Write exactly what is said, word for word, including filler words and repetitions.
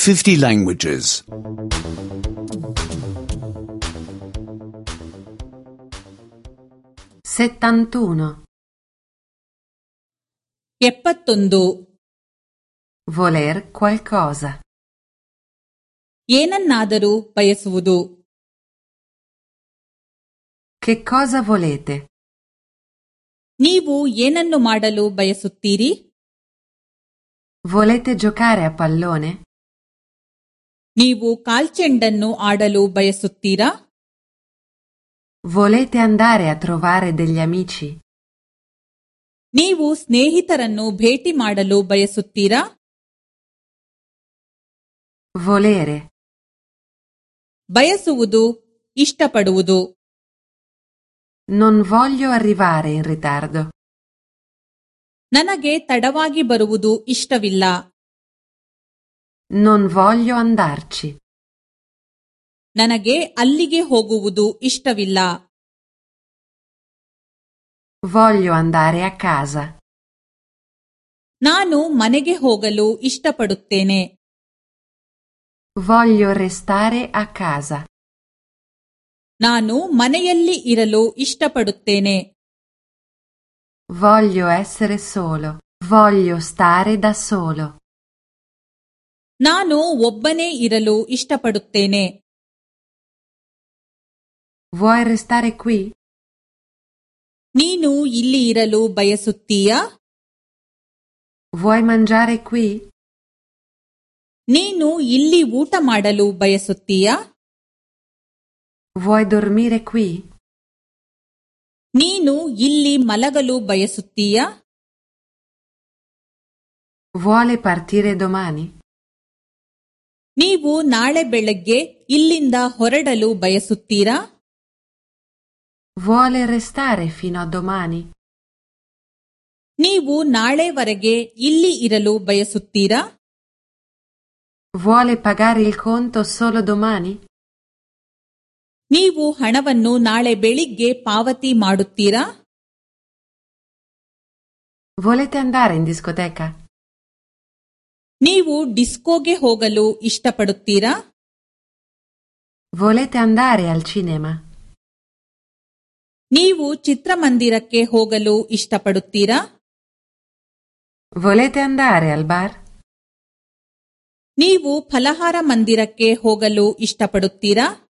fifty languages. settantuno. ಎಪ್ಪತ್ತೊಂದು. Voler qualcosa. ಏನನ್ನಾದರೂ ಬಯಸುವುದು. Che cosa volete? ನೀವು ಏನನ್ನು ಮಾಡಲು ಬಯಸುತ್ತೀರಿ? Volete giocare a pallone? ನೀವು ಕಾಲ್ಚೆಂಡನ್ನು ಆಡಲು ಬಯಸುತ್ತೀರಾ? Volete andare a trovare degli amici? ನೀವು ಸ್ನೇಹಿತರನ್ನು ಭೇಟಿ ಮಾಡಲು ಬಯಸುತ್ತೀರಾ? Volere. ಬಯಸುವುದು, ಇಷ್ಟಪಡುವುದು. Non voglio arrivare in ritardo. ನನಗೆ ತಡವಾಗಿ ಬರುವುದು ಇಷ್ಟವಿಲ್ಲ. Non voglio andarci. ನನಗೆ ಅಲ್ಲಿಗೆ ಹೋಗುವುದು ಇಷ್ಟವಿಲ್ಲ. Voglio andare a casa. ನಾನು ಮನೆಗೆ ಹೋಗಲು ಇಷ್ಟಪಡುತ್ತೇನೆ. Voglio restare a casa. ನಾನು ಮನೆಯಲ್ಲಿ ಇರಲು ಇಷ್ಟಪಡುತ್ತೇನೆ. Voglio essere solo. Voglio stare da solo. ನಾನು ಒಬ್ಬನೇ ಇರಲು ಇಷ್ಟಪಡುತ್ತೇನೆ. Vuoi restare qui? ನೀನು ಇಲ್ಲಿ ಇರಲು ಬಯಸುತ್ತೀಯಾ? Vuoi mangiare qui? ನೀನು ಇಲ್ಲಿ ಊಟ ಮಾಡಲು ಬಯಸುತ್ತೀಯಾ? Vuoi dormire qui? ನೀನು ಇಲ್ಲಿ ಮಲಗಲು ಬಯಸುತ್ತೀಯಾ? Vuole partire domani? ನೀವು ನಾಳೆ ಬೆಳಗ್ಗೆ ಇಲ್ಲಿಂದ ಹೊರಡಲು ಬಯಸುತ್ತೀರಾ? Vuole restare fino a domani? ನೀವು ನಾಳೆವರೆಗೆ ಇಲ್ಲಿ ಇರಲು ಬಯಸುತ್ತೀರಾ? Vuole pagare il conto solo domani? ನೀವು ಹಣವನ್ನು ನಾಳೆ ಬೆಳಿಗ್ಗೆ ಪಾವತಿ ಮಾಡುತ್ತೀರಾ? Volete andare in discoteca? ನೀವು ಡಿಸ್ಕೋಗೆ ಹೋಗಲು ಇಷ್ಟಪಡುತ್ತೀರಾ? Volete andare al cinema? ನೀವು ಚಿತ್ರಮಂದಿರಕ್ಕೆ ಹೋಗಲು ಇಷ್ಟಪಡುತ್ತೀರಾ? Volete andare al bar? ನೀವು ಫಲಹಾರ ಮಂದಿರಕ್ಕೆ ಹೋಗಲು ಇಷ್ಟಪಡುತ್ತೀರಾ?